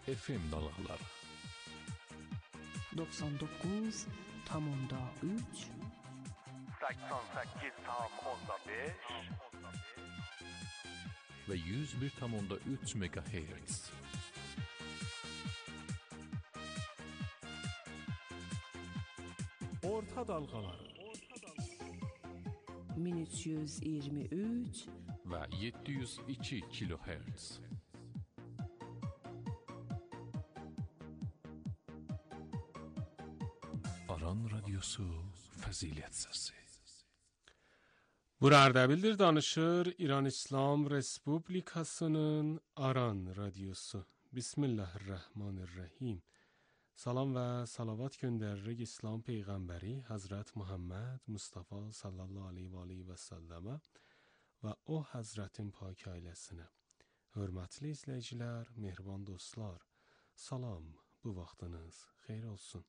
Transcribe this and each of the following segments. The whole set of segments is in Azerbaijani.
FM dalğaları 99,3 88,5 ve 101,3 MHz. Orta dalğaları 1323 ve 702 kHz. Aran Radyosu Fəzilət Səsi. Burada bildir danışır İran İslam Respublikasının Aran Radyosu. Bismillahirrahmanirrahim. Salam və salavat göndəririk İslam Peyğəmbəri Həzrət Muhammed Mustafa sallallahu aleyhi və səlləmə və o Həzrətin pak ailəsinə. Hörmətli izləyicilər, mehriban dostlar, salam, bu vaxtınız xeyir olsun.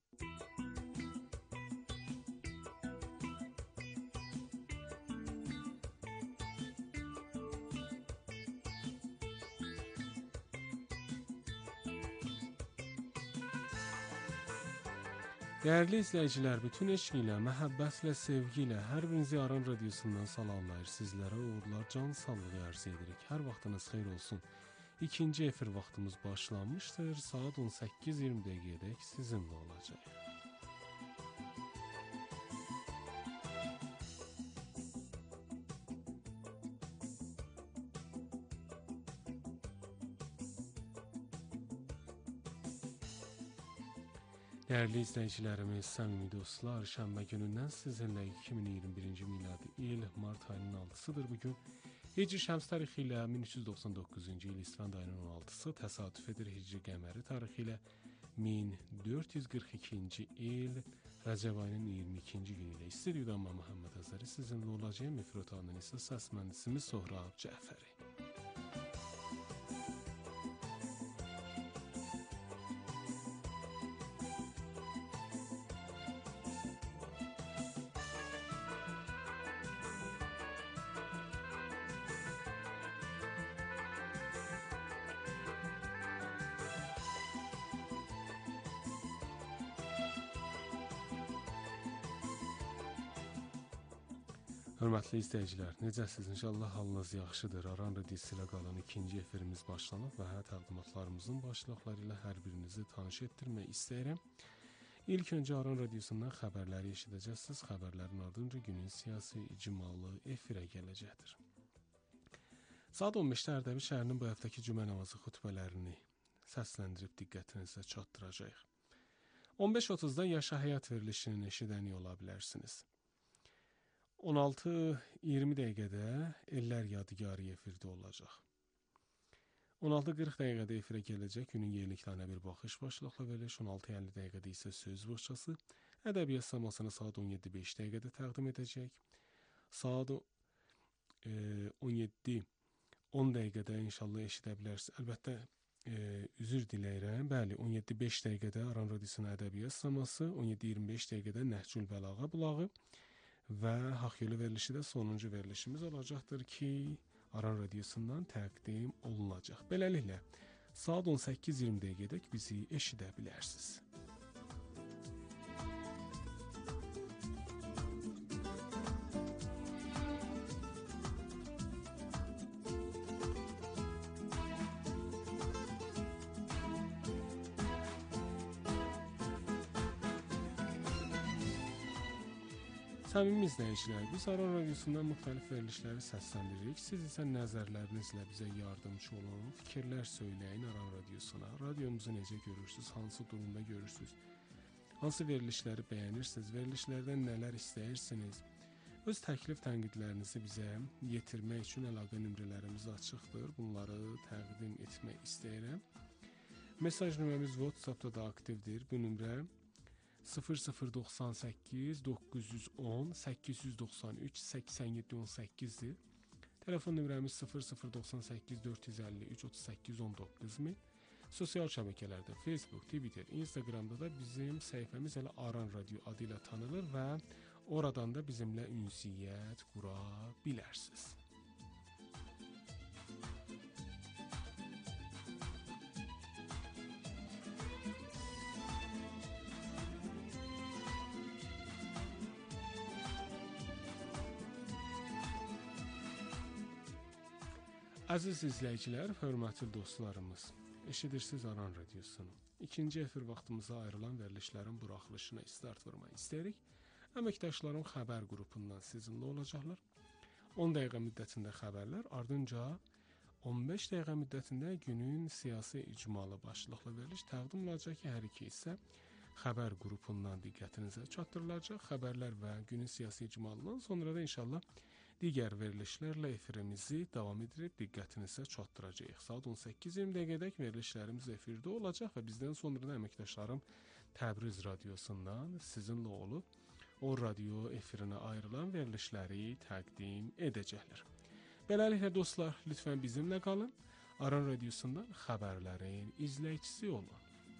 Değerli izləyicilər, bütün eşq ilə, məhəbbətlə, sevgi ilə hər birinizi Aran Radyosundan salamlayır. Sizlərə uğurlar, can sağlığı arz edirik. Hər vaxtınız xeyir olsun. İkinci efir vaxtımız başlanmışdır. Saat 18:20 dəqiqədək sizinlə olacaq. Değerli izləyicilərimiz, səmimi dostlar, şənbə günündən sizinlə 2021-ci miladi il mart ayının 6-sıdır bugün. Hicri şəms tarixi ilə 1399-cu il İsfənd ayının 16-sı təsadüf edir. Hicri qəməri tarixi ilə 1442-ci il Rəcəb ayının 22-ci günü ilə istudiyada Məhəmməd Əzəri sizinlə olacağım. Efir otağının isə səs mühəndisimiz Sohrab Cəfəri. Hörmətli izləyicilər, necəsiniz? İnşallah halınız yaxşıdır. Aran Radiosu ilə qalan ikinci efirimiz başlanıb və təqdimatlarımızın başlıqları ilə hər birinizi tanış etdirmək istəyirəm. İlk öncə Aran Radiosundan xəbərləri eşidəcəksiniz. Xəbərlərin ardınca günün siyasi icmalı efirə gələcəkdir. Saat 15-də Ərdəbil şəhərinin bu həftəki cümə namazı xutbələrini səsləndirib diqqətinizə çatdıracağıq. 15:30-da Yaşa Həyat verilişini eşidəni ola bilərsiniz. 16:20 dəqiqədə Ellər Yadigarı efirdə olacaq. 16:40 dəqiqədə efirə gələcək günün yeniliklərinə bir baxış başlıqla veriliş. 16:50 dəqiqədə isə söz boşçası ədəbiyyat samasını saat 17:05 dəqiqədə təqdim edəcək. Saat 17:10 dəqiqədə inşallah eşidə bilərsiniz. Əlbəttə üzr diləyirəm. Bəli, 17:05 dəqiqədə Aran Radiosunun ədəbiyyat saması, 17:25 dəqiqədə Nəhcül Bəlağa bulağı və Haqq Yolu verilişi də sonuncu verilişimiz olacaqdır ki, Aran Radiosundan təqdim olunacaq. Beləliklə, saat 18:20 dəqiqədək bizi eşidə bilərsiniz. Səmimi izləyicilər, biz Aran Radiosundan müxtəlif verilişləri səsləndiririk. Siz isə nəzərlərinizlə bizə yardımcı olun, fikirlər söyləyin Aran Radiosuna. Radiomuzu necə görürsünüz, hansı durumda görürsünüz, hansı verilişləri bəyənirsiniz, verilişlərdən nələr istəyirsiniz? Öz təklif tənqidlərinizi bizə yetirmək üçün əlaqə nömrələrimiz açıqdır. Bunları təqdim etmək istəyirəm. Mesaj nömrəmiz WhatsApp-da da aktivdir. Bu nömrə 0098 910 893 8718-dir. Telefon nömrəmiz 0098 453 38 19000. Sosial şəbəkələrdə Facebook, Twitter, Instagramda da bizim səhifəmiz elə Aran Radio adı ilə tanınır və oradan da bizimlə ünsiyyət qura bilərsiniz. Əziz izləyicilər, hörmətli dostlarımız, eşidirsiniz Aran Radiosunu. İkinci efir vaxtımıza ayrılan verilişlərin buraxılışına start vermək istəyirik. Əməkdaşlarım xəbər qrupundan sizinlə olacaqlar. 10 dəqiqə müddətində xəbərlər, ardınca 15 dəqiqə müddətində günün siyasi icmalı başlıqlı veriliş təqdim olacaq ki, hər iki isə xəbər qrupundan diqqətinizə çatdırılacaq. Xəbərlər və günün siyasi icmalından sonra da inşallah digər verilişlərlə efirimizi davam edib diqqətinizə çatdıracağıq. Saat 18:20 dəqiqədək verilişlərimiz efirdə olacaq və bizdən sonra da əməkdaşlarım Təbriz radiosundan sizinlə olub o radio efirinə ayrılan verilişləri təqdim edəcəklər. Beləliklə dostlar, lütfən bizimlə qalın. Aran radiosundan xəbərlərin izləyicisi olun.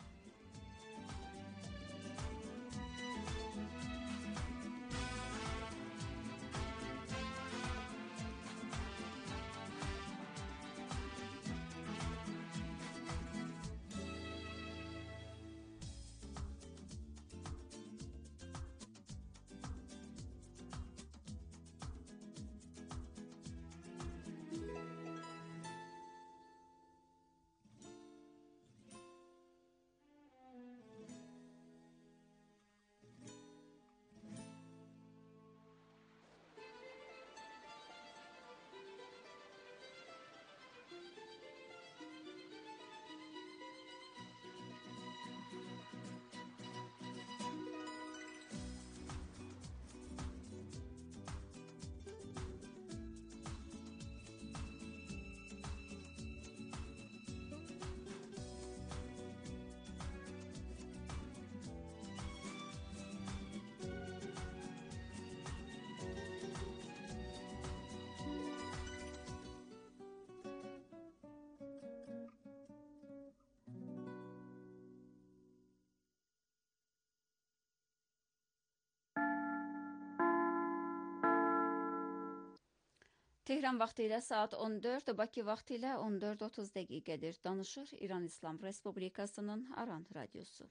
Tehran vaxtı ilə saat 14, Bakı vaxtı ilə 14:30 dəqiqədir. Danışır İran İslam Respublikasının Aran Radiosu.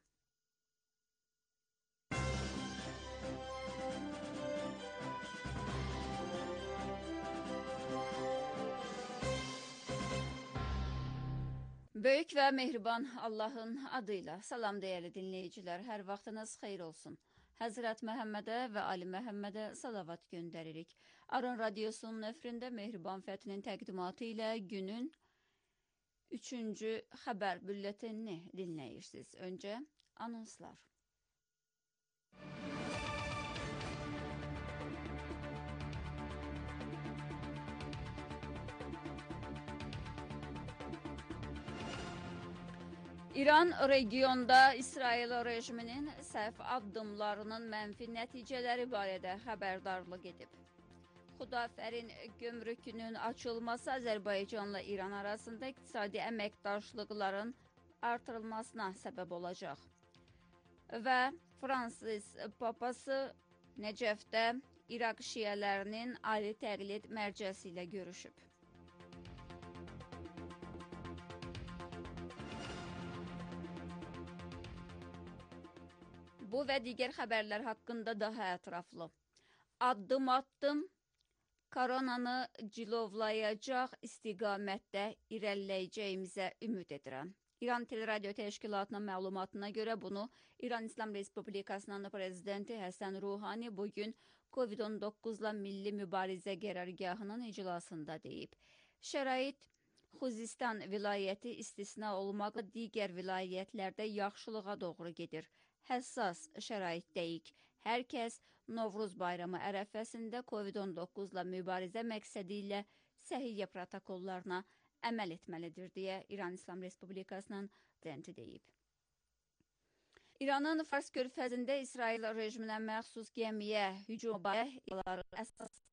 Böyük və mehriban Allahın adıyla salam dəyərli dinləyicilər, hər vaxtınız xeyir olsun. Həzrət Məhəmmədə və Ali Məhəmmədə salavat göndəririk. Aran Radiosunun efirində Mehriban Fətinin təqdimatı ilə günün 3-cü xəbər bülletenini dinləyirsiniz. Öncə anonslar. İran regionda İsrail rejiminin səhv addımlarının mənfi nəticələri barədə xəbərdarlıq edib. Xudafərin gömrükünün açılması Azərbaycanla İran arasında iqtisadi əməkdaşlıqların artırılmasına səbəb olacaq. Və Fransız papası Nəcəfdə İraq şiələrinin ali təqlid mərcəsi ilə görüşüb. Bu və digər xəbərlər haqqında daha ətraflı. Addım koronanı cilovlayacaq istiqamətdə irəliləyəcəyimizə ümid edirəm. İran Teleradio Təşkilatının məlumatına görə bunu İran İslam Respublikasının prezidenti Həsən Ruhani bugün COVID-19-la milli mübarizə qərargahının iclasında deyib. Şərait Xuzistan vilayəti istisna olmaqla digər vilayətlərdə yaxşılığa doğru gedir. Həssas şəraitdəyik. Hər kəs Novruz bayramı ərəfəsində COVID-19-la mübarizə məqsədi ilə səhiyyə protokollarına əməl etməlidir, deyə İran İslam Respublikasının prezidenti deyib. İranın Fars körfəzində İsrail rejiminə məxsus gəmiyə hücum əsasında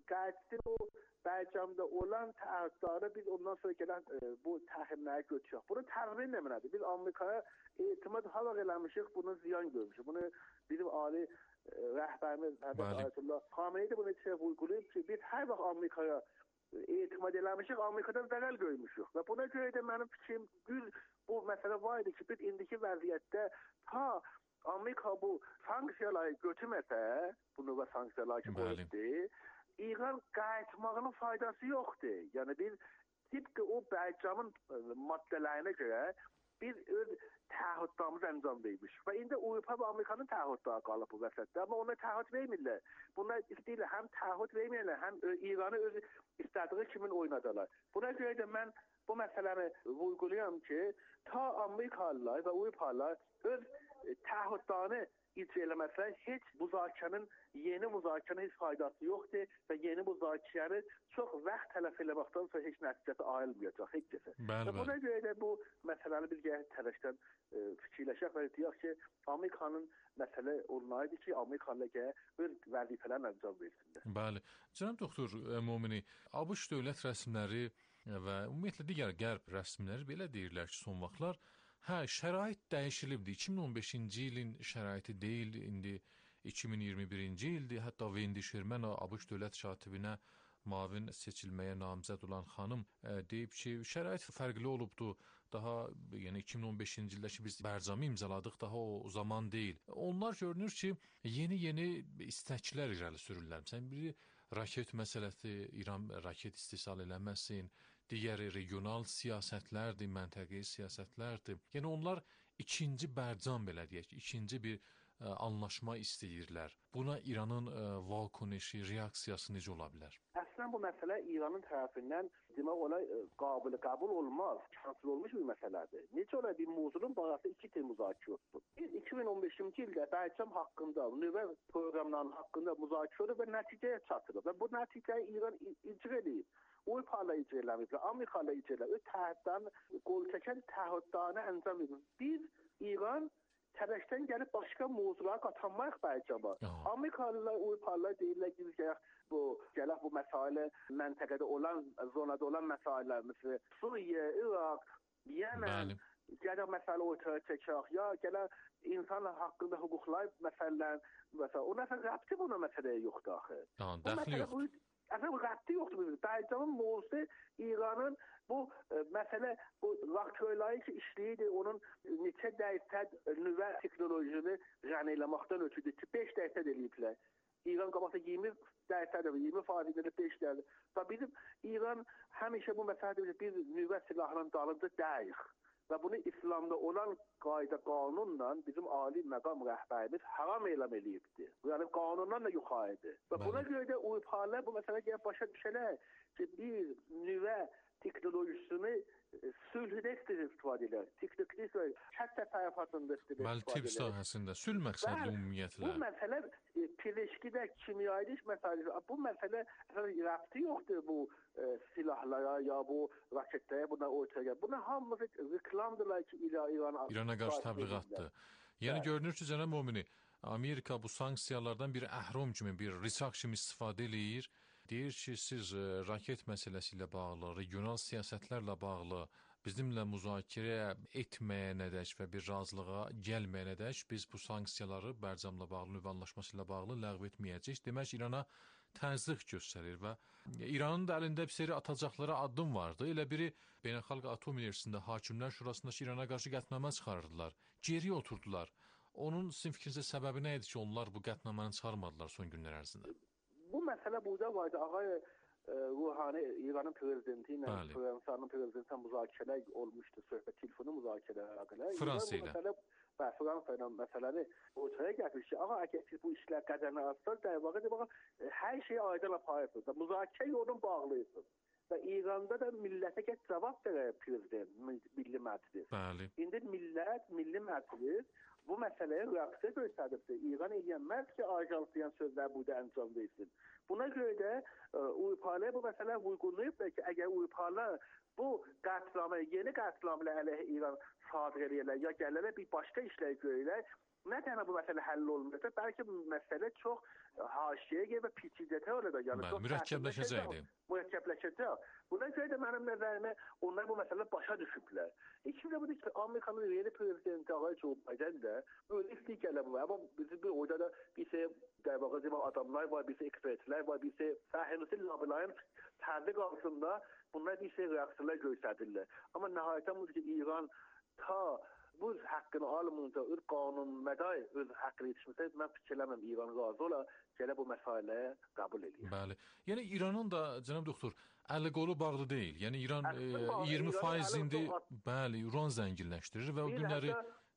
Qəddin o Bərcamda olan təhdidləri biz ondan sonra gələn bu təhrimləri götürüyoruz. Bunu təhrim eləməlidir. Biz Amerikaya etimad hala eləmişik, bunu ziyan görmüşük. Bunu bizim ali rəhbərimiz Ayətullah Xameneyi də bunu vurgulayıb ki, biz hər vaxt Amerikaya etimad eləmişik, Amerikadan zərər görmüşük. Və buna görə də mənim fikrim bu məsələ var idi ki, biz indiki vəziyyətdə ta Amerika bu sanksiyaları götürməsə, bu nüvə sanksiyaları ki, qoyubdur, İran qayıtmağının faydası yoxdur. Yəni biz tıpkı o Bərcamın maddələrinə görə biz öz təahhütlarımızı əncam vermişik. Və indi Avropa və Amerikanın təahhütları qalıb bu vəsətdə. Amma ona təahhüt vermirlər. Bunlar istəyirlər həm təahhüt vermirlər, həm İranı öz istədiyi kimi oynadılar. Buna görə də mən bu məsələni vurgulayıram ki, ta Amerikalılar və Avropalılar öz təahhütlarını icra eləməsələr, heç yeni müzakirənin heç faydası yoxdur və yeni müzakirəni çox vaxt tələf eləməkdən sonra heç nəticəsi ayrılmayacaq, heç kəsə. Və buna görə də bu məsələni bir gəlir tərəfdən fikirləşək və deyək ki, Amerikanın məsələ olmalıdır ki, Amerikalılar gəlir öz vəzifələrini əncam versinlər. Bəli. Cənab doktor Momini, ABŞ dövlət rəsmiləri və ümumiyyətlə digər qərb rəsmiləri belə deyirlər ki, son vaxtlar şərait dəyişilibdi. 2015-ci ilin şəraiti deyil, indi 2021-ci ildir. Hətta Wendy Sherman ABŞ dövlət katibinə müavin seçilməyə namizəd olan xanım deyib ki, şərait fərqli olubdu. Daha yəni 2015-ci ildə ki biz Bərcamı imzaladıq, daha o zaman deyil. Onlar görünür ki, yeni istəklər irəli sürürlər. Məsələn, biri raket məsələsi, İran raket istehsal eləməsin, digəri regional siyasətlərdir, məntəqəyi siyasətlərdir. Yəni onlar ikinci Bərcam belə deyək, ikinci bir anlaşma istəyirlər. Buna İranın vakuneşi, reaksiyası necə ola bilər? Əslən bu məsələ İranın tərəfindən demək olar qabil qəbul olmaz, kənsel olmuş bir məsələdir. Necə olar bir mövzunun barədə iki tür müzakirə olundu. Biz 2015-ci ildə Bərcam haqqında, nüvə proqramlarının haqqında müzakirə və nəticəyə çatdırılıb və bu nəticəyi İran icra edib. Avropalı icra eləmir, Amerikalı icra eləmir. Təhdidlərin qol çəkən təhdidlərini əncam edir. Biz İran tərəfdən gəlib başqa mövzulara qatanmaq Bərcama. Amerikalılar, Avropalılar deyirlər ki, gələk bu məsailə məntəqədə olan, zonada olan məsailələr, məsələn, Suriyə, İraq, Yemen, gələk məsələ ortaya çəkək, ya gələk insan haqqında hüquqlar məsələlərin, o nəsə rəbti buna məsələyə yoxdur axı. Dəxli yoxdur. Əslən, rəbti yoxdur. Bərcamın mövzusu İranın bu məsələ, bu reaktörləri ki işləyirdi, onun neçə dərəcəd nüvə texnolojisini rəna eləməkdən ötürdü ki, 5% eləyiblər. İran qabaqda 20%, 20% edilib 5%. Və bizim İran həmişə bu məsələdə bir nüvə silahının dalında deyik. Və bunu İslamda olan qayda qanunla bizim ali məqam rəhbərimiz haram elan eləyibdir. Yəni qanundan da yuxarıdır. Və buna görə də Avropalılar bu məsələyə başa düşənlər ki, bir nüvə texnolojisini sülhdə istifadə edir. Texnoloji hətta tərəfatında istifadə edir. Bəli, tibb sahəsində sülh məqsədli ümumiyyətlə. Bu məsələ peleşkidə, kimyayı məsələ, bu məsələ rəbti yoxdur bu silahlara ya bu raketlərə, buna ortaya gəlir. Buna hamısı reklamdırlar ki, İrana qarşı təbliğatdır. Yəni görünür ki, cənab Momini, Amerika bu sanksiyalardan bir əhram kimi, bir risaq kimi istifadə eləyir. Deyir ki, siz raket məsələsi ilə bağlı, regional siyasətlərlə bağlı bizimlə müzakirə etməyənədək və bir razılığa gəlməyənədək biz bu sanksiyaları Bərcamla bağlı, nüvə anlaşması ilə bağlı ləğv etməyəcək. Demək, İrana təzyiq göstərir və İranın da əlində bir seri atacaqları addım vardı. Elə biri Beynəlxalq Atom Enerjisində Hakimlər Şurasında İrana qarşı qətnamə çıxarırdılar. Geriyə oturdular. Onun sizin fikrinizdə səbəbi nə idi ki, onlar bu qətnaməni çıxarmadılar son günlər ərzində? Bu məsələ burada vardı. Ağay Ruhani İranın prezidenti ilə Fransanın prezidenti müzakirələr olmuşdu. Söhbət telefonu müzakirələr. Fransa ilə. Fransa ilə məsələni ortaya gətirir ki, əgər siz bu işlər qədərini alsanız, dəqiq hər şeyi aydın aparırsınız. Müzakirə yolunu bağlayırsınız. Və İranda da millətə cavab verər prezident, milli məclis. Bəli. İndi millət, milli məclis bu məsələyə reaksiya göstəribdir. İran eləyənməz ki, ajansiyan sözlər burada əncam versin. Buna görə də Avropalılar bu məsələ uyğunlayıblar ki, əgər Avropalılar bu qətnamə, yeni qətnamələ əleyhə İran sadır eləyirlər, ya gəlirlər bir başqa işlər görürlər, nə tənə bu məsələ həll olmayacaq, bəlkə bu məsələ çox haşiyə və piçiyyətə olacaq. Yəni çox mürəkkəbləşəcəkdir. Mürəkkəbləşəcək. Buna görə də mənim nəzərimə onlar bu məsələ başa düşüblər. İkinci budur ki, Amerikanın yeni prezidenti ağay Joe Biden də böyle istikərlər bu var. Ama bizim bir orada da bir şey dəvaqı adamlar var, bir şey ekspertlər var, bir şey sahənusi labilərin təbliğ altında bunlar bir şey reaksiyalar göstərirlər. Amma nəhayətən bu ki, İran ta bu haqqını almayınca öz qanun məday öz haqqını yetişməsə, mən fikirləməm İran razı ola gələ bu məsələyə qəbul edir. Bəli. Yəni İranın da cənab doktor əli qolu bağlı deyil. Yəni İran 20% indi bəli, uran zənginləşdirir və o günləri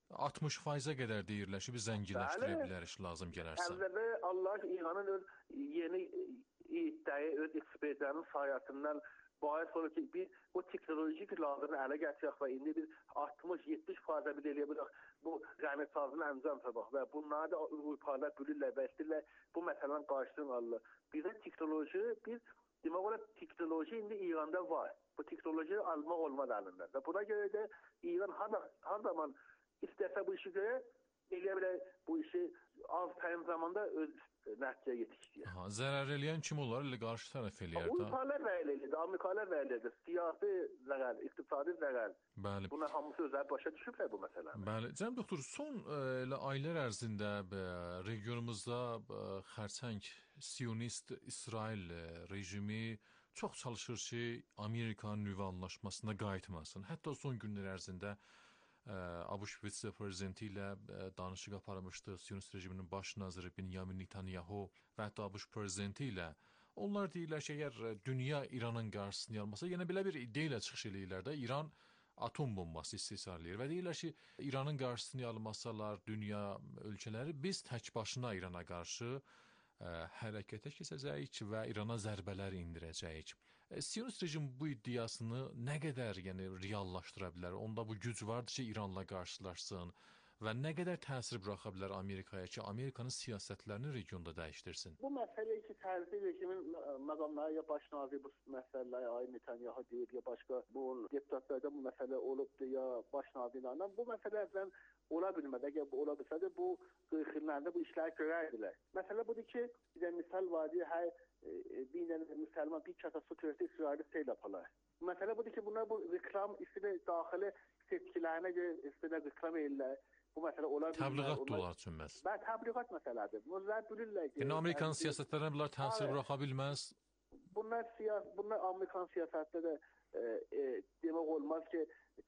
60%-ə qədər deyirlər ki, biz zənginləşdirə bilərik lazım gələrsə. Əvvəldə Allah İranın öz yeni iddiayı öz ekspertlərinin sayəsindən Bayaq sonra ki, biz bu teknolojik lazımını ələ gətirək və indi biz 60-70% bir eləyə bilək bu rəmətazını əncam tapaq və bunları da Avropalılar bülürlər və istəyirlər bu məsələnin qarşısını alırlar. Bizə teknoloji, biz demək olar teknoloji indi İranda var. Bu teknolojiyi almaq olmaz əlindən və buna görə də İran hər zaman istəsə bu işi görə eləyə bilər bu işi az təyin zamanda öz nəticəyə yetişdirir. Zərər eləyən kim olar? Elə qarşı tərəf eləyər də. Avropalılar da elədir, Amerikalılar da elədir. Siyasi zərər, iqtisadi zərər. Bəli. Buna hamısı özləri başa düşüblər bu məsələni. Bəli. Cənab doktor, son aylar ərzində regionumuzda xərçəng Siyonist İsrail rejimi çox çalışır ki, Amerikanın nüvə anlaşmasına qayıtmasın. Hətta son günlər ərzində ABŞ vitse-prezidenti ilə danışıq aparmışdı. Siyonist rejiminin baş naziri Benyamin Netanyahu və hətta ABŞ prezidenti ilə. Onlar deyirlər ki, əgər dünya İranın qarşısını almasa, yenə belə bir ideya ilə çıxış eləyirlər də, İran atom bombası istehsal eləyir və deyirlər ki, İranın qarşısını almasalar dünya ölkələri biz tək başına İrana qarşı hərəkətə keçəcəyik və İrana zərbələr indirəcəyik. Siyonist rejim bu iddiasını nə qədər reallaşdıra bilər? Onda bu güc vardır ki, İranla qarşılaşsın və nə qədər təsir buraxa bilər Amerikaya ki, Amerikanın siyasətlərini regionda dəyişdirsin? Bu məsələ ki, tərzi rejimin məqamları ya baş naziri bu məsələləri ay Netanyahu deyib, ya başqa bu deputatlarda bu məsələ olubdur, ya baş nazirlərlə. Bu məsələ əvvələn ola bilmədi. Əgər bu ola bilsədə, bu 40 illərdə bu işləri görərdilər. Məsələ budur ki, bizə misal vardı, hər bir dənə müsəlman bir kasa su törətə İsraili seyl yaparlar. Məsələ budur ki, bunlar bu reklam istədə daxili setkilərinə görə istədə reklam edirlər. Bu məsələ ola bilməz. Təbliğat da olar çünməz. Bəli, təbliğat məsələdir. Bunlar bilirlər ki, yəni Amerikan siyasətlərinə bunlar təsir buraxa bilməz. Bunlar Amerikan siyasətdə də demək olmaz ki,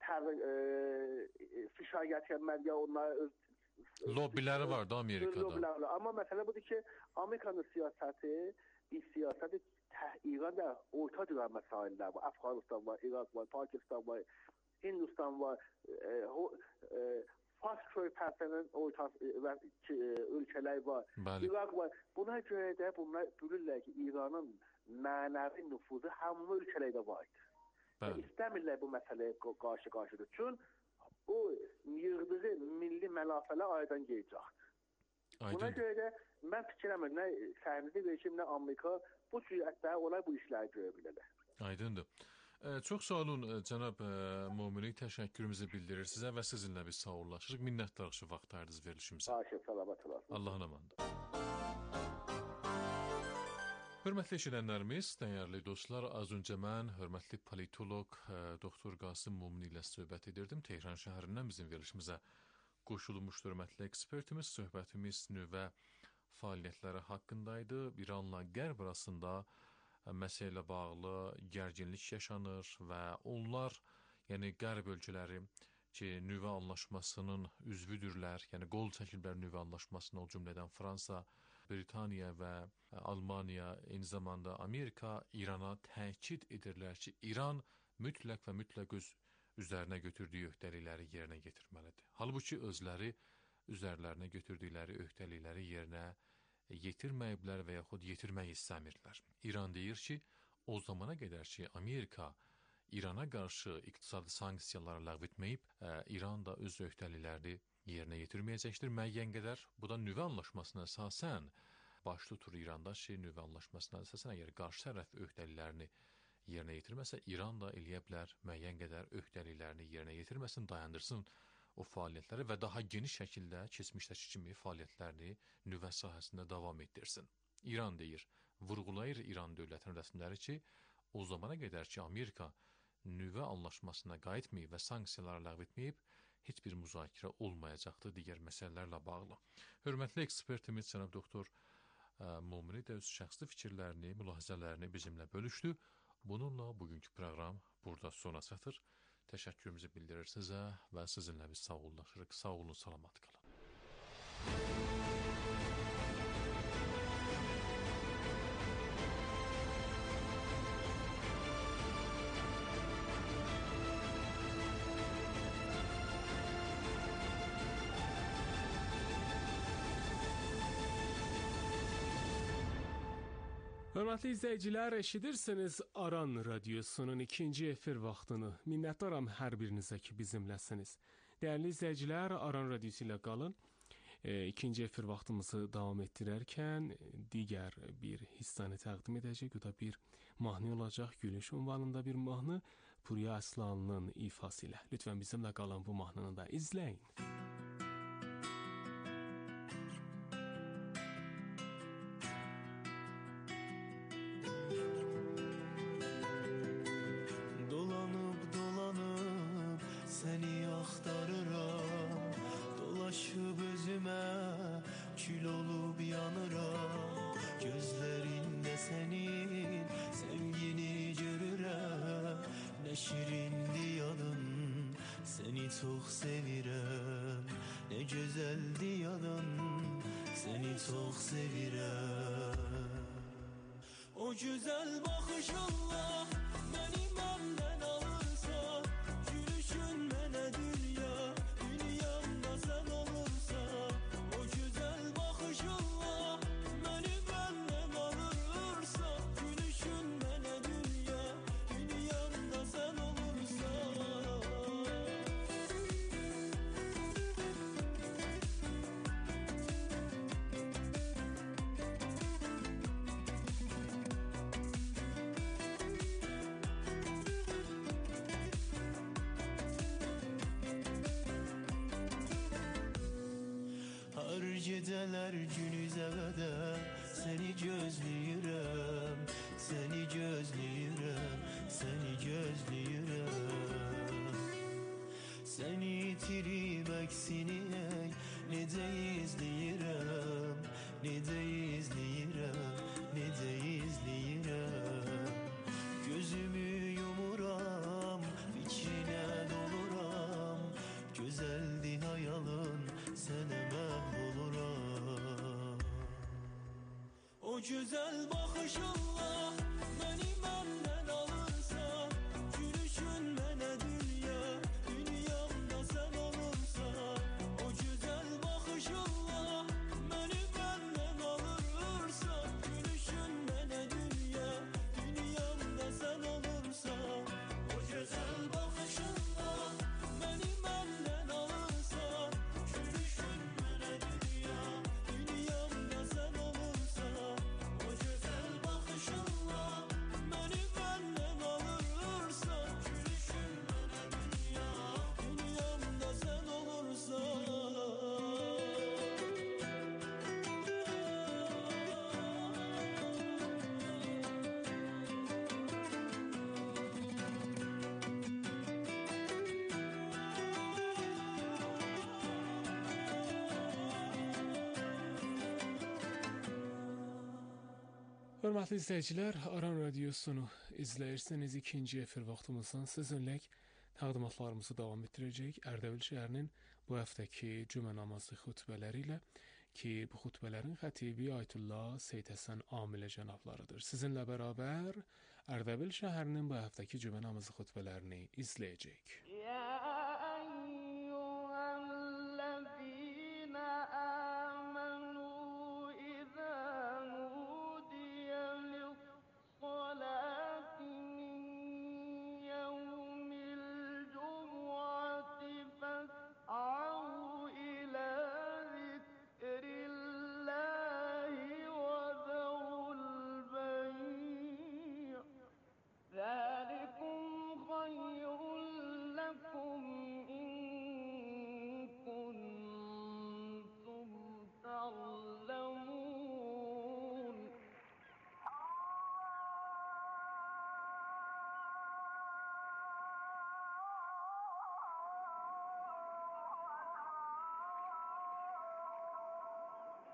fişar gətirməz ya onlar öz lobbiləri var da Amerikada. Amma məsələ budur ki, Amerikanın siyasəti bir siyasəti İranda orta duran məsələlər var. Afqanistan var, İraq var, Pakistan var, Hindistan var, Fars körfəzinin ölkələr var, İraq var. Buna görə də bunlar bilirlər ki, İranın mənəvi nüfuzu hamı ölkələrdə vardır. İstəmirlər bu məsələyə qarşı-qarşıdır. Çünki o yığdığı milli mənafələr aydan gələcəkdir. Buna görə də mən fikirləmirəm, nə sərnizli rejim, nə Amerika bu cürətləri olay bu işləri görə bilərlər. Aydındır. Çox sağ olun cənab Momini, təşəkkürümüzü bildirir sizə və sizinlə biz sağollaşırıq. Minnətdarıq ki, vaxt ayırdınız verilişimizə. Salamat olasınız. Allahın amandır. Hörmətli eşidənlərimiz, dəyərli dostlar, az öncə mən hörmətli politolog doktor Qasım Momini ilə söhbət edirdim. Tehran şəhərindən bizim verilişimizə qoşulmuş hörmətli ekspertimiz, söhbətimiz nüvə fəaliyyətləri haqqındaydı. İranla Qərb arasında məsələ ilə bağlı gərginlik yaşanır və onlar, yəni Qərb ölkələri ki, nüvə anlaşmasının üzvüdürlər, yəni qol çəkiblər nüvə anlaşmasına, o cümlədən Fransa, Britaniya və Almaniya, eyni zamanda Amerika İrana təkid edirlər ki, İran mütləq və mütləq öz üzərinə götürdüyü öhdəlikləri yerinə yetirməlidir. Halbuki özləri üzərlərinə götürdükləri öhdəlikləri yerinə yetirməyiblər və yaxud yetirmək istəmirlər. İran deyir ki, o zamana qədər ki, Amerika İrana qarşı iqtisadi sanksiyaları ləğv etməyib, İran da öz öhdəliklərini yerinə yetirməyəcəkdir müəyyən qədər. Bu da nüvə anlaşmasına əsasən baş tutur İranda ki, nüvə anlaşmasına əsasən əgər qarşı tərəf öhdəliklərini yerinə yetirməsə, İran da eləyə bilər müəyyən qədər öhdəliklərini yerinə yetirməsin, dayandırsın o fəaliyyətləri və daha geniş şəkildə keçmişdəki kimi fəaliyyətlərini nüvə sahəsində davam etdirsin. İran deyir, vurğulayır İran dövlətinin rəsmiləri ki, o zamana qədər ki, Amerika nüvə anlaşmasına qayıtmayıb və sanksiyaları ləğv etməyib, heç bir müzakirə olmayacaqdır digər məsələlərlə bağlı. Hörmətli ekspertimiz cənab doktor Momini də öz şəxsi fikirlərini, mülahizələrini bizimlə bölüşdü. Bununla bugünkü proqram burada sona çatır. Təşəkkürümüzü bildirir sizə və sizinlə biz sağollaşırıq. Sağ olun, salamat qalın. Hörmətli izləyicilər, eşidirsiniz Aran Radiosunun ikinci efir vaxtını. Minnətdaram hər birinizə ki, bizimləsiniz. Dəyərli izləyicilər, Aran Radiosu ilə qalın. İkinci efir vaxtımızı davam etdirərkən digər bir hissəni təqdim edəcək. O da bir mahnı olacaq. Gülüş ünvanında bir mahnı Puriya Aslanlının ifası ilə. Lütfən bizimlə qalın, bu mahnını da izləyin. Çok sevirəm, ne güzeldi yalan, seni çok sevirəm. O güzel bakışınla beni benden alırsa, gülüşün mənə dünya, dünyamda sen olursa. O güzel bakışınla beni benden alırsa, gülüşün mənə dünya, dünyamda sen olursa. Geceler günüze kadar seni gözləyirəm, seni gözləyirəm, seni gözləyirəm. Seni itirib əksini necə izləyirəm, necə izləyirəm, necə izləyirəm. Gözümü yumuram, fikrinə doluram, gözəldi hayalın, sənə məhv oluram. O güzel bakışınla beni benden alırsa, gülüşün mənə dünya, dünyamda sen olursa. O güzel bakışınla beni benden alırsa, gülüşün mənə dünya, dünyamda sen olursa. O güzel bakışınla beni benden alırsa, gülüşün mənə dünya, dünyamda sen olursa. O güzel bakışınla beni benden alırsa, gülüşün mənə dünya, dünyamda sen olursa. Hörmətli izləyicilər, Aran Radiosunu izləyirsiniz. İkinci efir vaxtımızdan sizinlə təqdimatlarımızı davam etdirəcək. Ərdəbil şəhərinin bu həftəki cümə namazı xutbələri ilə ki, bu xutbələrin xətibi Ayətullah Seyid Həsən Amilə cənablarıdır. Sizinlə bərabər Ərdəbil şəhərinin bu həftəki cümə namazı xutbələrini izləyəcək.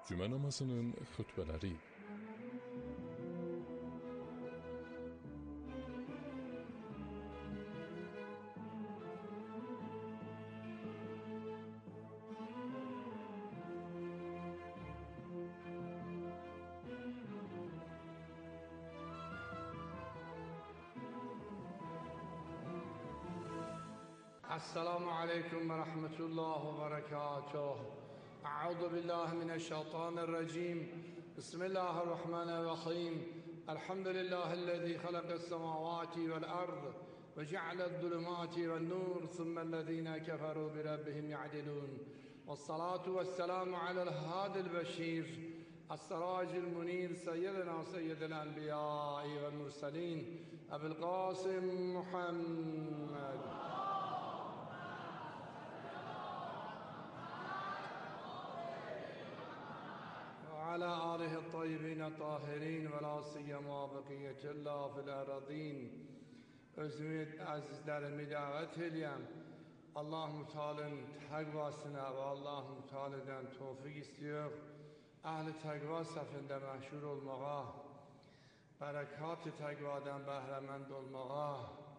Cümə namazının xutbələri. السلام عليكم ورحمة الله وبركاته. أعوذ بالله من الشيطان الرجيم. بسم الله الرحمن الرحيم. الحمد لله الذي خلق السماوات والأرض وجعل الظلمات والنور ثم الذين كفروا بربهم يعدلون. والصلاة والسلام على الهادي البشير السراج المنير سيدنا سيد الأنبياء والمرسلين أبي القاسم محمد وعلى آله الطيبين الطاهرين ولا سيما بقية الله في الأراضين. Özümü azizlerimi davet edeyim. Allah-u Teala'nın təqvasına ve Allah-u Teala'dan tevfik istiyor. Əhl-i təqva səfində məşhur olmağa, bərəkat-ı təqvadan bəhrəmənd olmağa.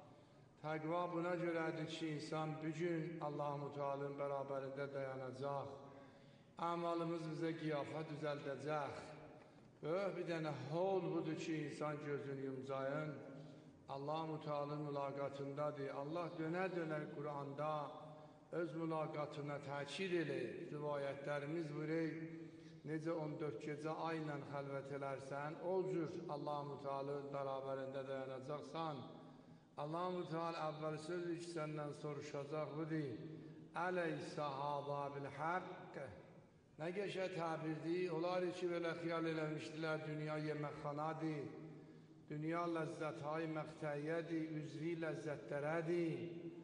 Təqva buna görədir ki, insan bugün Allah-u Teala'nın bərabərində dayanacaq. Amalımız bizə qiyafət düzəldəcək. Böyük bir dənə hol budur ki, insan gözünü yumcayın. Allah-u Teala'nın mülaqatındadır. Allah dönə-dönə Qur'anda öz mülaqatına təkid edir. Rivayətlərimiz buyurur, necə 14 gecə ayla xəlvət elərsən, o cür Allah-u Teala'nın bərabərində dayanacaqsan. Allah-u Teala əvvəl sözü ki, səndən soruşacaq budur. Əleysə hâzâ bil-haqq. Nə qəşə təbirdir, onlar ki, belə xiyal eləmişdilər, dünya yeməkxanadır, dünya ləzzət-hay məqtəyyədir, üzvi ləzzətlərədir.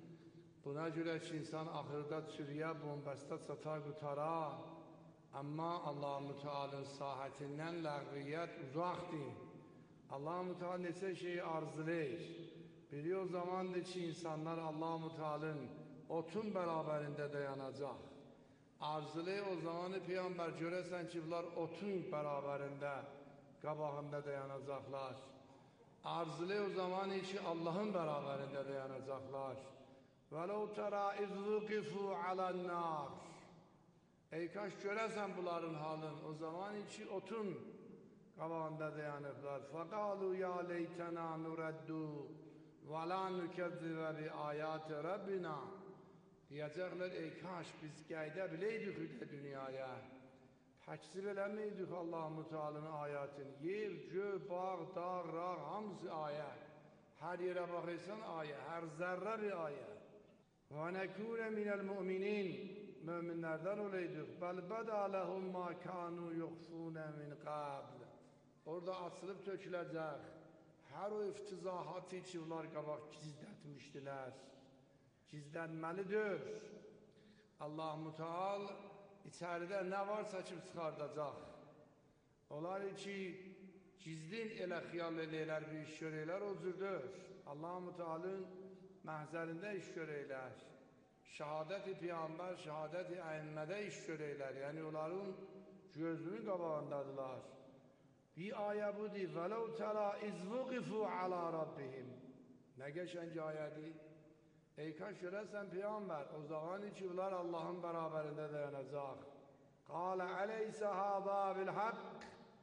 Buna görə ki, insan axırda çürüyə, bombəstə çata qutara, amma Allah-u Teala'nın sahətindən ləğviyyət uzaqdır. Allah-u Teala neçə şeyi arzulayır. Biri o zamandır ki, insanlar Allah-u Teala'nın otun bərabərində dayanacaq. Arzulayır o zamanı Peygamber görəsən ki, bunlar otun bərabərində, qabağında dayanacaqlar. Arzulayır o zamanı ki, Allah'ın bərabərində dayanacaqlar. وَلَوْ تَرَا اِذْ وُقِفُوا عَلَى النَّارِ. Ey kaş görəsən bunların halın, o zamanı ki, otun qabağında dayanıblar. فَقَالُوا يَا لَيْتَنَا نُرَدُّ وَلَا نُكَذِّبَ بِآيَاتِ رَبِّنَا. Deyəcəklər, ey kaş biz qayda biləydik dünyaya. Təksib eləməydik Allah-u Teala'nın ayətini. Yer, gök, bağ, dağ, rağ, hamısı ayə. Hər yerə baxırsan ayə, hər zərrə bir ayə. Və nəkûne minəl müminin. Möminlərdən olaydık. Bəl bədə ləhum ma kanu yuxfunə min qabl. Orada açılıb töküləcək. Hər o iftizahatı ki, bunlar qabaq gizlətmişdilər. Gizlənməlidir. Allah-u Teala içəridə nə varsa ki, çıxardacaq. Onlar ki, gizlin elə xiyal eləyərlər, bir iş görəklər, o cürdür. Allah-u Teala'nın məhzərində iş görəklər. Şəhadət-i Peyğəmbər, şəhadət-i əyimmədə iş görəklər. Yəni, onların gözünün qabağındadılar. Bir ayə budur. وَلَوْ تَرَا اِذْ وُقِفُوا عَلَى رَبِّهِمْ. Nə qəşəng ayədir. Ey kaş görəsən Peyğəmbər, o zaman ki, bunlar Allah'ın bərabərində dayanacaq. قَالَ عَلَيْسَ هَذَا بِالْحَقِّ.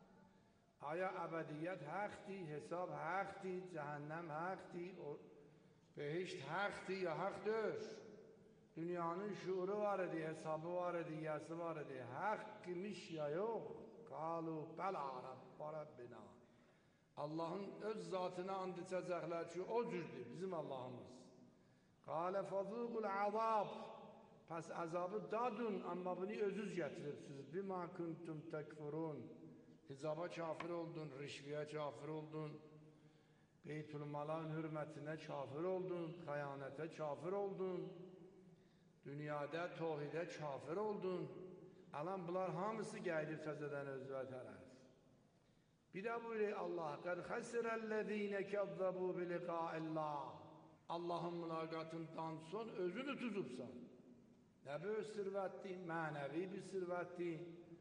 Aya əbədiyyət həqdir, hesab həqdir, cəhənnəm həqdir, behişt həqdir ya həqdir. Dünyanın şuuru var idi, hesabı var idi, yəsi var idi. Həq imiş ya yox. قَالُوا بَلَا رَبَّ رَبِّنَا. Allah'ın öz zatına and içəcəklər ki, o cürdür, bizim Allah'ımız. قَالَ فَذُوقُ الْعَذَابِ. Pəs əzabı dadun, amma bunu özünüz gətirirsiniz. بِمَا كُنْتُمْ تَكْفُرُونَ. Hicaba kafir oldun, rişviyə kafir oldun, Beytülmalın hürmətinə kafir oldun, xəyanətə kafir oldun, dünyada tohidə kafir oldun. Alan bunlar hamısı gəldir təzədən özvə tərəf. Bir də buyuruyor Allah, قَدْ خَسِرَ الَّذ۪ينَ كَذَّبُوا بِلِقَاءِ اللّٰهِ. Allah'ın mülaqatından son özünü tutubsan. Nə böyük sirvətdir, mənəvi bir sirvətdir.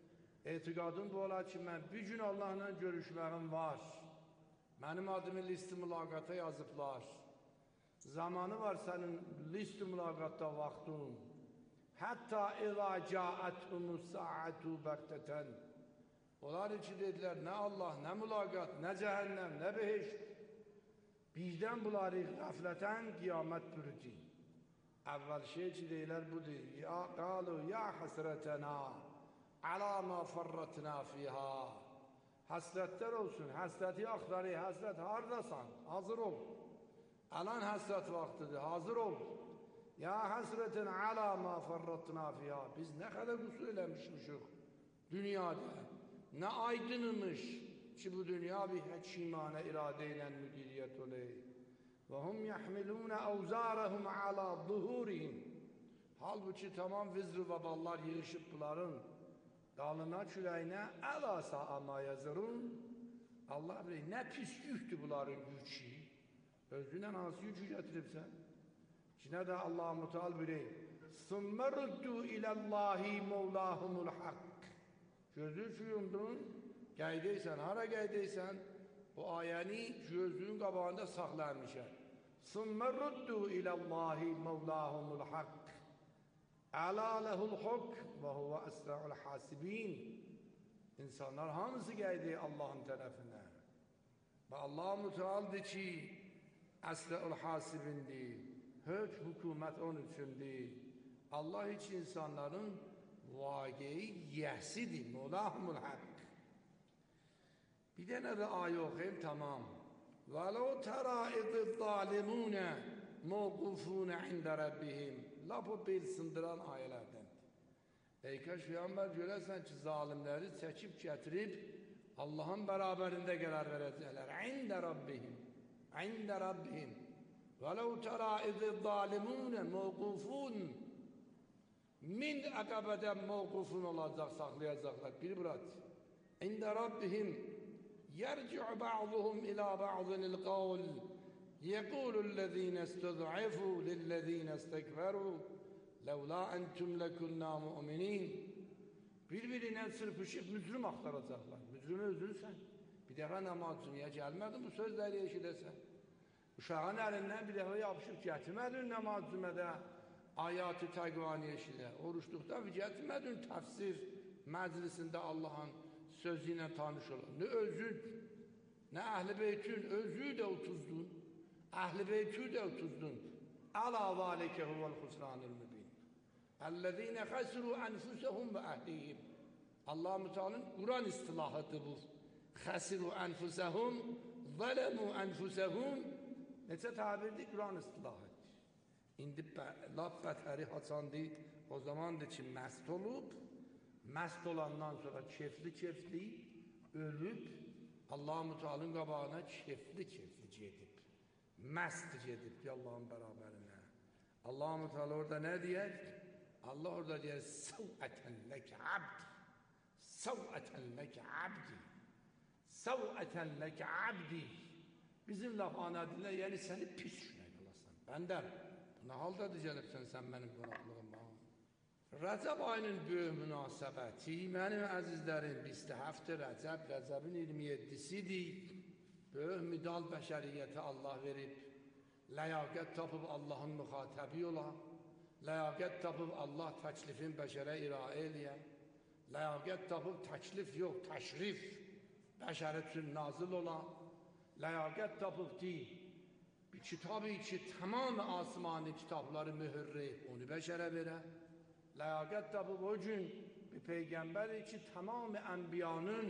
Etiqadım bu olar ki, mən bir gün Allahla görüşməyim var. Mənim adımı listi mülaqata yazıblar. Zamanı var sənin listi mülaqatda vaxtın. Hətta izâ câətumus sa'atu bəqtətən. Onlar için dedilər, nə Allah, nə mülaqat, nə cəhənnəm, nə behişt. Birdən bunları qəflətən qiyamət bürüdü. Əvvəl şey ki deyilər budur. Ya qalu ya həsrətənə alə ma farratna fiha. Həsrətlər olsun, həsrəti axtarı, həsrət hardasan? Hazır ol. Alan həsrət vaxtıdır, hazır ol. Ya həsrətən alə ma farratna fiha. Biz nə qədər qüsur eləmişmişik dünyada. Nə aydınmış ki bu dünya bir həkimane iradə ilə müdiriyyət olay. Və hum yəhmilunə əvzarəhum alə zuhurihim. Halbuki tamam vizr və ballar yığışıb bunların dalına, kürəyinə əla amma yazırın. Allah bilir, nə pis yükdür bunların yükü. Özündən hansı yükü gətiribsən? Ki nə də Allah-u Müteal bilir. Sümmə ruddu iləllahi mevlahumul haqq. Gözü yumdun, gəydəysən, hara gəydəysən? Bu ayəni gözünün qabağında saxlanmışlar. Sümmə ruddu iləllahi mevlahumul haqq. Əla lehul hukm və huvə əsra'ul hasibin. İnsanlar hamısı gəldi Allah'ın tərəfinə. Və Allah mütealdir ki, əsra'ul hasibindir. Hükümət onun üçündür. Allah hiç insanların vaqei yəhsidir. Mevlahumul haqq. Bir dənə də ayə oxuyayım, tamam. وَلَوْ تَرَى اِذِ الظَّالِمُونَ مَوْقُفُونَ عِنْدَ رَبِّهِمْ. Laf o bel sındıran ayələrdən. Ey kaş Peyğəmbər görərsən ki, zalimləri çəkib gətirib Allah'ın bərabərində qərar verəcəklər. İndə Rabbihim. İndə Rabbihim. وَلَوْ تَرَى اِذِ الظَّالِمُونَ مَوْقُفُونَ. Min əqəbədən mövqufun olacaq, saxlayacaqlar. Bir bırak. İndə Rabbihim. يرجع بعضهم إلى بعض القول يقول الذين استضعفوا للذين استكبروا لولا أنتم لكنا مؤمنين. Birbirinden sırpışıp müzrüm aktaracaklar. Müzrümü özürsen. Bir defa namazcıya gelmedin bu sözleri eşidesen. Uşağın elinden bir defa yapışıp getirmedin namazcımada ayatı təqvani eşidə. Oruçluqda getirmedin tefsir meclisinde Allah'ın sözüyle tanış olan. Ne özün, ne Əhl-i Beytün özü de otuzdun. Əhl-i Beytü de otuzdun. Ala zalike huvel husranul mübin. Ellezine khasiru enfusahum ve ahlihim. Allah-u Teala'nın Kur'an istilahıdır bu. Khasiru enfusahum, zalemu enfusahum. Neçə tabirdir? Kur'an istilahıdır. İndi laf bətəri haçandı. O zamandır ki məst olub. Məst olandan sonra kefli ölüb Allah-u Teala'nın qabağına kefli gedib. Məst gedib Allah'ın bərabərinə. Allah-u Teala orada nə deyər? Allah orada deyər səvətən ləkə abdi. Səvətən ləkə abdi. Səvətən ləkə abdi. Bizim laf ana dilə, yəni səni pis günə qalasan. Bəndəm, nə haldadır gəlibsən sən mənim qonaqlığıma? Rəcəb ayının böyük münasibəti, mənim əzizlərim, 27 Rəcəb, Rəcəbin 27-sidir. Böyük müdal bəşəriyyəti Allah verib, ləyaqət tapıb Allahın müxatəbi ola, ləyaqət tapıb Allah təklifin bəşərə iraə eləyə, ləyaqət tapıb təklif yox, təşrif bəşərə üçün nazil ola, ləyaqət tapıb deyil, bir kitabı ki, tamam asmani kitabları mühürreyib, onu bəşərə verə, ləyaqət tapıb o gün bir peyğəmbəri ki, tamam ənbiyanın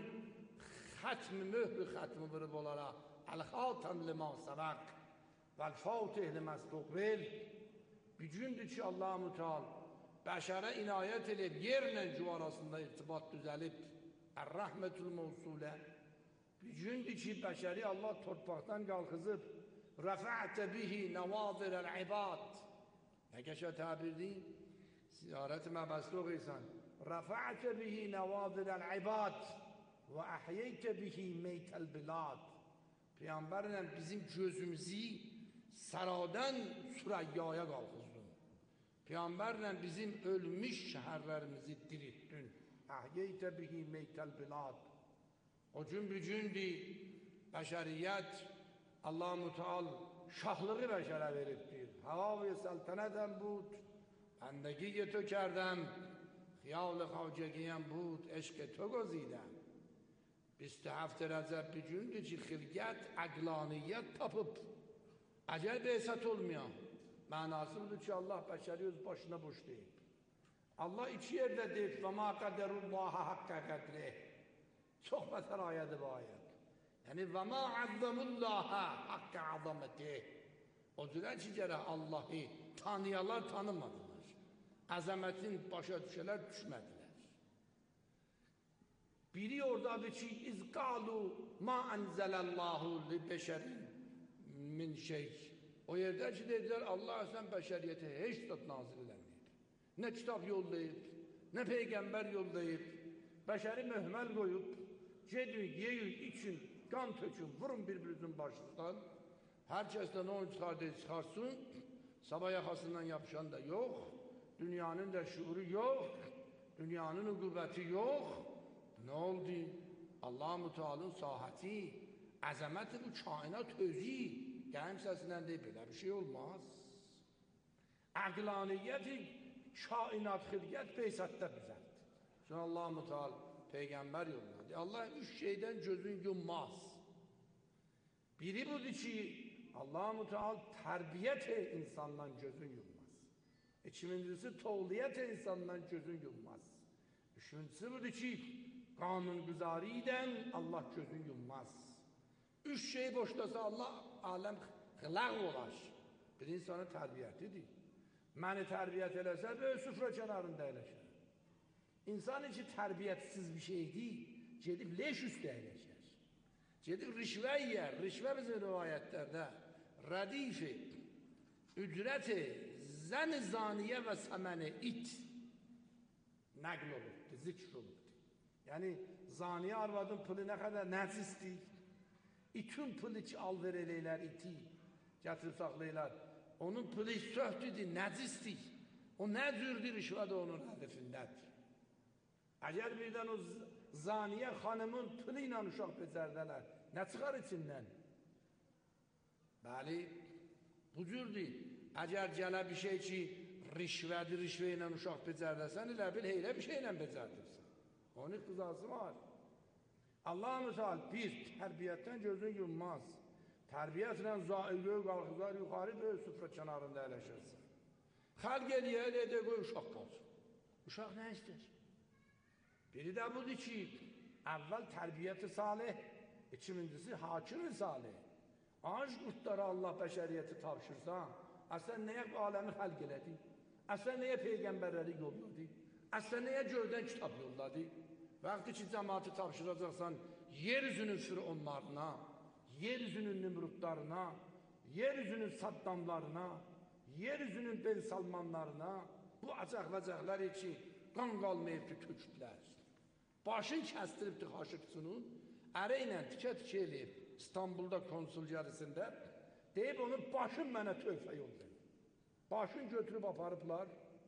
xətmi, mührü xətmi vurub olaraq, əl-xatəm limə səbəq vəl-fatih limə-stəqbil. Bir gündür ki, Allah-u Teala bəşərə inayət edib, yerlə cu arasında irtibat düzəlib, ər-rəhmətül mevsulə. Bir gündür ki, bəşəri Allah torpaqdan qalxızıb, rəfə'tə bihi nəvazirəl-ibad. Nə qəşə təbirdir? Ziyarət məbəsli oxuysan. Rəfə'tə bihi nəvazirəl-ibad və əhyəytə bihi meytəl bilad. Peyğəmbərlə bizim gözümüzü saradan Süreyyaya qalxızdın. Peyğəmbərlə bizim ölmüş şəhərlərimizi diriltdin. احییت بهی میت البلاد. O gün bir gündür bəşəriyyət Allah Müteal şahlığı bəşərə veribdir. Hava ve saltanatan bud, bendگی تو کردم، خیال خواجگیم بود، عشق تو گزیدم. 27 Rəcəb bir gündür ki, xilqət, əqlaniyyət tapıb, əcəl beysət olmayan. Mənası budur ki, Allah bəşəri öz başına boş deyib. Allah iki yerdə deyib, və ma qədərullaha haqqa qədri. Çox bətər ayədir bu ayət. Yəni, və ma əzzəmullaha haqqa azaməti. O cürə ki, gərək Allahı tanıyalar tanımadılar. Əzəmətin başa düşələr düşmədilər. Biri oradadır ki, İzqalu ma ənzələllahu li bəşərin min şey. O yerdə ki, dedilər, Allah sən bəşəriyyətə heç zat nazil eləməyib. Nə kitab yollayıb, nə peyğəmbər yollayıb, bəşəri möhməl qoyub, gedin, yeyin, için, qan tökün, vurun bir-birinizin başından, hər kəsdən onu çıxarsın, sabah yaxasından yapışan da yox, dünyanın da şuuru yox, dünyanın qüvvəti yox. Nə oldu? Allah-u Müteal'ın sahəti, əzəməti bu kainat özü, gəlin səsindən deyib, belə bir şey olmaz. Əqlaniyyəti, kainat, xilqət beysətdə bizərdir. Sonra Allah-u Müteal peyğəmbər yolladı. Allah üç şeydən gözün yummaz. Biri budur ki, Allah-u Müteal tərbiyyət insandan gözün yummaz. İkincisi, toğliyyət insandan gözün yummaz. Üçüncüsü budur ki, qanungüzaridən Allah gözün yummaz. Üç şey boşlasa Allah aləm xilaq olar. Bir insanın tərbiyyətidir. Məni tərbiyyət eləsə, böyle süfrə kənarında eləşər. İnsan için tərbiyyətsiz bir şeydir, gedib leş üstə eləşər. Gedib rişvə yiyər. Rişvə bizim rivayətlərdə rədifi, ücrəti, zən-i zaniyə və səməni it nəql olubdur, zikr olubdur. Yəni, zaniyə arvadın pılı nə qədər nəcisdir, itin pılı ki, alver eləylər iti, gətirib saxlayırlar. Onun pılı söhdüdür, nəcisdir. O nə cürdür, rişvə də onun hədifindədir. Əgər birdən o zaniyə xanımın pılı ilə uşaq becərdələr, nə çıxar içindən? Bəli, bu cürdür. Əgər gələ bir şey ki, rişvədir, rişvə ilə uşaq becərdəsən, elə bil heylə bir şey ilə becərdirsən. Onun qızası var. Allah-u Müteal bir, tərbiyyətdən gözün yummaz. Tərbiyyətlə zaiqə qalxızar, yuxarı böyük süfrə kənarında ələşirsin. Xəlq eləyə, eləyə qoy uşaq qalsın. Uşaq nə istər? Biri də budur ki, əvvəl tərbiyyəti salih, ikincisi hakim-i salih. Ağac qurtlara Allah bəşəriyyəti tavşırsa, əsən nəyə aləmi xəlq elədi? Əsən nəyə peyğəmbərləri yolladı? Əsən nəyə göydən kitab yolladı? Vaxtı ki, cəmaatı tavşıracaqsan, yeryüzünün fironlarına, yeryüzünün nimrutlarına, yeryüzünün saddamlarına, yeryüzünün ben salmanlarına, bu acaq-vacaqlar ki, qan qalmayıb ki, töküdülər. Başın kəstiribdir Haşıqçının, ərə ilə tikə-tikə eləyib İstanbulda konsul gərisində, deyib onun başın mənə tövfə yollayıb. Başın götürüb aparıblar,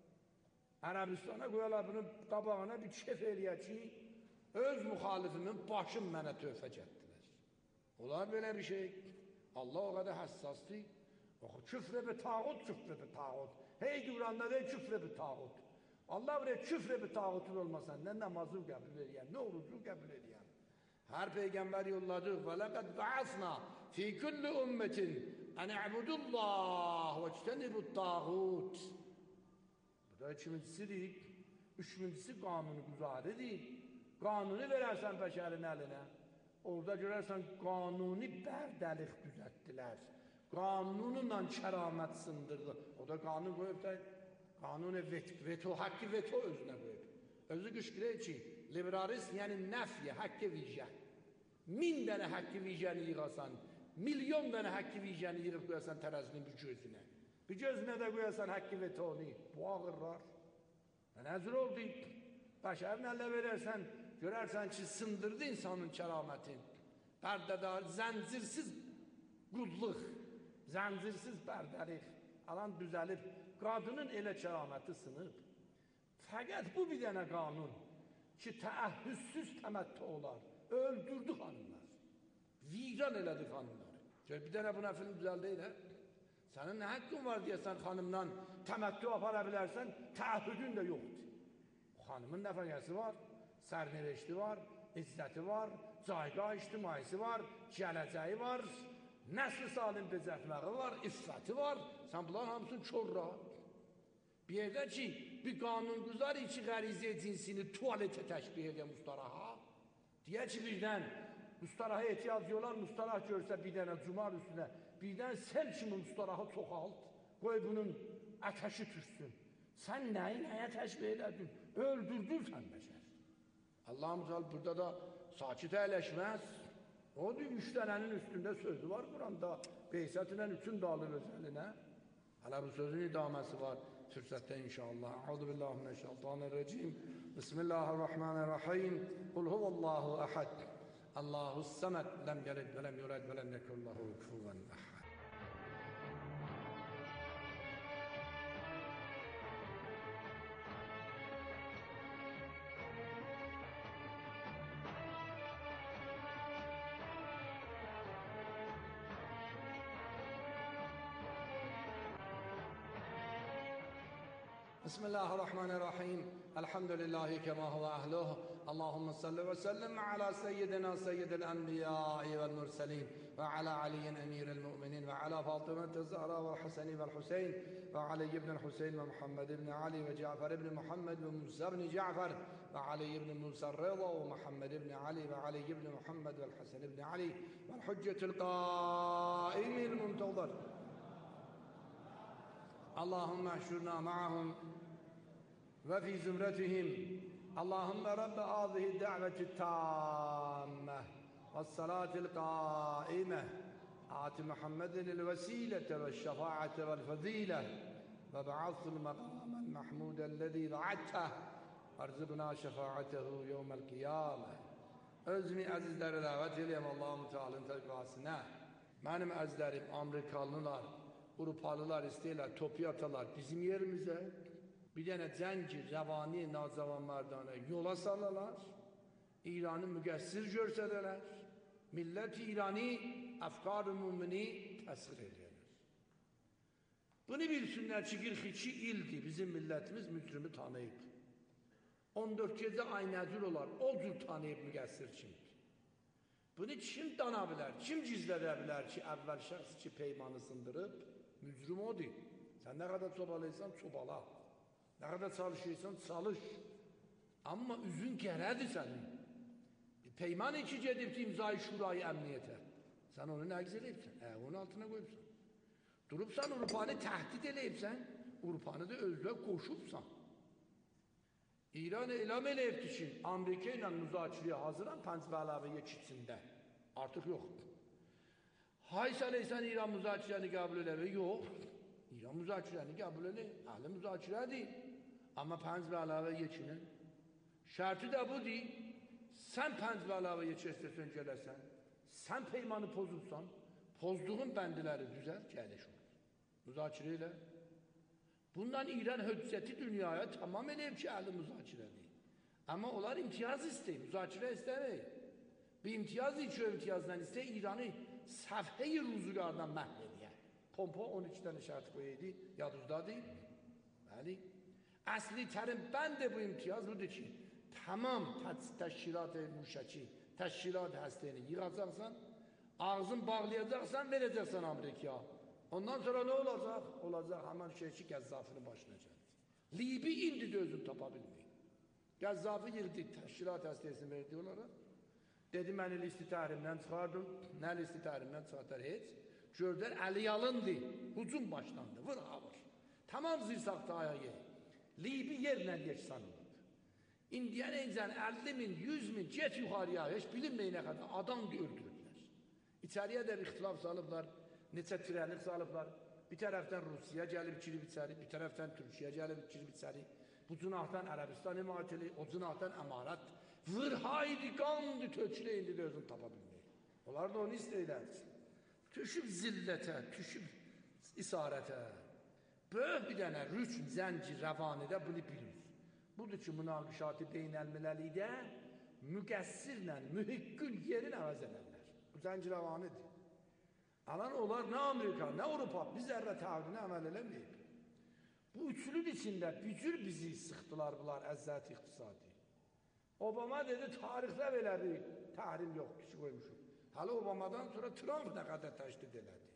Ərəbistana qoyarlar bunun qabağına bir kef eləyər ki, öz müxalifimin başın mənə tövfə gətirdilər. Olar belə bir şey. Allah o qədər həssasdır. Küfrə bi tağut, küfrə bi tağut. Hey Quranda dey küfrə bi tağut. Allah buraya küfrə bi tağutun olmasan, nə namazı qəbul edəyəm, nə orucu qəbul edəyəm. Hər peyğəmbər yolladı. Və ləqəd bə'asna fi kulli ümmətin ən əbudullah və ictənibut tağut. Bu da ikincisidir. Üçüncüsü qanungüzaridir. Qanunu verərsən bəşərin əlinə. Orada görərsən qanuni bərdəlik düzətdilər. Qanununla kəramət sındırdı. O da qanun qoyub da, qanun veto, haqqı veto özünə qoyub. Özü qışqırır ki, liberalist, yəni nəfyə, haqqı vicə. 1000 dənə haqqı vicəni yığasan, milyon dənə haqqı vicəni yığıb qoyasan tərəzinin bir gözünə. Bir gözünə də qoyasan haqqı vetonu. Bu ağırlar. Nəzir oldu? Bəşərin ələ verərsən, görərsən ki, sındırdı insanın kəramətin. Bərdədar, zəncirsiz qudluq, zəncirsiz bərdəlik, alan düzəlib, qadının elə kəraməti sınıb. Fəqət bu bir dənə qanun. ki təəhhüssüz təməttü olar. Öldürdü xanımlar. Vicdan elədi xanımları. Bir dənə buna film güzel değil ha? Sənin nə haqqın var deyəsən xanımdan təməttü apara bilərsən, təəhhüdün də yoxdur. Xanımın nəfəqəsi var, sərnirəşti var, izzəti var, caygah ictimaisi var, gələcəyi var, nəsl salim bezətməyi var, iffəti var. Sən bunların hamısını çorra. Bir yerdə ki, bir qanungüzar içi qərizə cinsini tuvalete təşbih edən mustaraha, deyək ki, birdən mustaraha ehtiyac yolar, mustarah görsə bir dənə cumar üstünə, birdən sel kimi mustarahı çoxalt, qoy bunun ətəşi düşsün. Sən nəyə təşbih edədin? Öldürdün sən bəşər. Allah'ım burada da sakit əyləşməz. O da 3 dənənin üstündə sözü var Quranda. Beysətlə 3'ün dağılır özelliğine. Hala bu sözün idaməsi var. Fürsətdə inşallah. Euzubillahimineşşeytanirracim. Bismillahirrahmanirrahim. Kul huvallahu ahad. Allahus samed. Lem yelid ve lem yulad ve lem yekun lehu kufuven ahad. بسم الله الرحمن الرحيم الحمد لله كما هو أهله اللهم صل وسلم على سيدنا سيد الأنبياء والمرسلين وعلى علي أمير المؤمنين وعلى فاطمة الزهراء والحسن والحسين وعلي بن الحسين ومحمد بن علي وجعفر بن محمد وموسى بن جعفر وعلي بن موسى الرضا ومحمد بن علي وعلي بن محمد والحسن بن علي والحجة القائم المنتظر اللهم احشرنا معهم وفي زمرتهم اللهم رب هذه الدعوة التامة والصلاة القائمة آت محمد الوسيلة والشفاعة والفضيلة وبعث المقام المحمود الذي وعدته وارزقنا شفاعته يوم القيامة. Özümü əzizləri dəvət edeyim Allah-u Teala'nın təqvasına. Mənim əzizlərim Amerikalılar, Avrupalılar istəyirlər, topu atarlar bizim yerimizə. Bir dənə cəngi, rəvani, nazavanlardanə yola salırlar. İranı müqəssir görsədələr. Millət İrani, əfqar-ı mümini təsvir edirlər. Bunu bilsinlər ki, 42 ildir bizim millətimiz müslümü tanıyıb. 14 gecə aynəzül olar, o cür tanıyıb müqəssir kimdir. Bunu kim dana bilər, kim gizlədə bilər ki, əvvəl şəxs ki, peymanı sındırıb, mücrim odur. Sən nə qədər çobalayırsan, çobala. Nə qədər çalışırsan, çalış. Amma üzün gərədir sənin. Peyman iki gedibdi imzayı şurayı əmniyyətə. Sən onu nəqz eləyibsən, onun altına qoyubsan. Durubsan, Avrupanı təhdid eləyibsən, Avrupanı da özlə qoşubsan. İran elam eləyibdi ki, Amerika ilə müzakirəyə hazıram, Pəncbə əlavəyə içində. Artıq yoxdur. Hay sələysən İran müzakirəni qəbul eləmək, yox. İran müzakirəni qəbul eləmək, əhli müzakirədir. Amma Pəncbə əlavəyə içinin. Şərti də budur, sən Pəncbə əlavəyə içəsən gələsən, sən peymanı pozubsan, pozduğun bəndiləri düzəl, gəliş olur. Müzakirə elə. Bundan İran höccəti dünyaya tamam eləyib ki, əhli müzakirədir. Amma onlar imtiyaz istəyir, müzakirə istəməyir. Bir imtiyaz içi imtiyazdan istəyir, İranı səfhəyi ruzugardan məhv edir. Pompa 12 dənə şərt qoyaydı, yadınızdadır. Bəli. Əsli tərim bəndə bu imtiyaz budur ki, tamam təşkilat-ı müşəki, təşkilat həstəyini yığacaqsan, ağzını bağlayacaqsan, verəcəksən Amerikaya. Ondan sonra ne olacaq? Olacaq hemen şeyçi Qəzzafinin başına gəldi. Libi indi də özünü tapa bilməyib. Qəzzafi yığdı, təşkilat həstəsini verdi onlara. Dedi, məni listi təhrimdən çıxardım. Nə listi təhrimdən çıxartar heç? Gördər, əliyalındı. Hucum başlandı, vır havır. Tamam zirsaqda ayağı. Libi yerlə geçsan oldu. İndiyə neycən 50 min, 100 min, get yuxarıya, heç bilinməyinə qədər adam öldürürlər. İçəriyə də bir ixtilaf salıblar. Neçə tirəlik salıblar. Bir tərəfdən Rusiya gəlib girib içəri, bir tərəfdən Türkiyə gəlib girib içəri. Bu cünahdan Ərəbistan imarətli, o cünahdan əmarət. Vırhaydı, qandı, tökülə indi də özünü tapa bilməyir. Onlar da onu istəyirlər. Düşüb zillətə, düşüb isarətə. Böyük bir dənə rükn, zənci, rəvanidə bunu bilir. Budur ki, münaqişatı beynəlmiləlidə müqəssirlə mühiqqül yerin əvəz elərlər. Bu zəncirəvanıdır. Alan onlar nə Amerika, nə Avropa bir zərrə təhdidini əməl eləməyib. Bu üçlük içində bücür bizi sıxdılar bunlar əzzət iqtisadi. Obama dedi, tarixdə belə bir təhrim yox, kişi qoymuşum. Hələ Obamadan sonra Trump nə qədər təşdid elədi.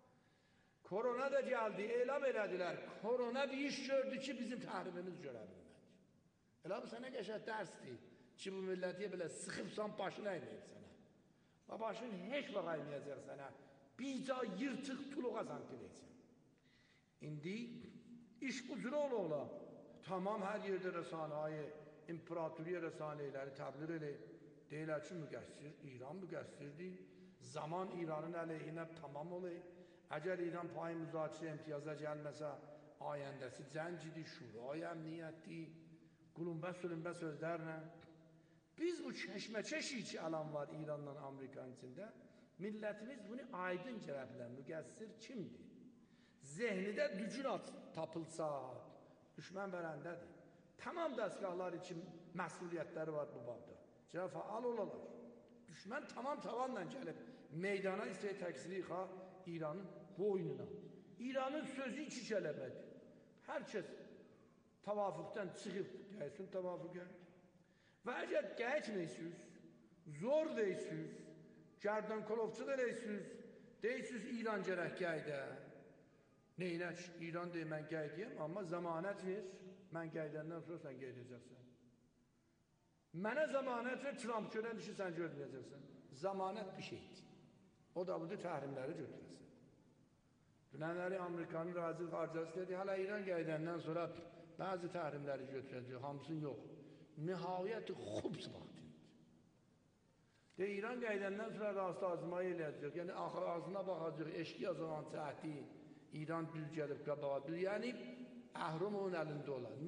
Korona da geldi, elam elədilər. Korona bir iş gördü ki, bizim tahrimimiz görə bilmədi. Elə bu sənə qəşəng dərsdir ki, bu millətiyə belə sıxıbsan, başını əyməyib sənə. Və başın heç vaxt əyməyəcək sənə. Bica yırtıq tuluğasan diləyəcək. İndi iş bu cür ola. Tamam, hər yerdə rəsanəyi, imperatoriya rəsanəyləri təbliğ eləyib. Deyirlər ki, müqəssir, İran müqəssirdir. Zaman İranın əleyhinə tamam olayıb. Əgər İran payı müzakirə imtiyaza gəlməsə, ayəndəsi cəncidir, şurayı əmniyyətdir, qulunbə sözlərlə. Biz bu keşməkeşi ki alan var İranla Amerikanın içində, millətimiz bunu aydın cevaplar, müqəssir kimdir? Zehnidə dücün tapılsa, düşmən verəndədir. Tamam dəstgahlar için məsuliyyətləri var bu babda. Cevap faal olalar. Düşmən tamam tavanla gəlib meydana istəyə təksiri yıxa İranın boynuna. İranın sözü iki kələbədir. Herkes tavafuqdan çıxıb gəlsin tavafuqa. Və əgər gəlməyəsiniz, zor deyirsiniz, gərdankolovçuq eləyirsiniz, deyirsiniz İran gərək gəydə. Neynək? İran deyir, mən gəydiyəm, amma zamanət ver, mən gəydəndən sonra sən gəydəcəksən. Mənə zamanət ver, Trump görən işi sən görməyəcəksən. Zamanət bir şeydir. O da budur təhrimləri götürəsən. Dünənləri Amerikanın razılıq harcası dedi, hala İran gəydəndən sonra bazı təhrimləri götürəcək, hamısını yox. Nihayət xubs vaxtındır. İran gəydəndən sonra rast azmayı eləyəcək, yəni ağzına baxacaq, eşki yazılan cəhdi, İran düz gəlib qabağa, yəni əhrum onun əlində olan.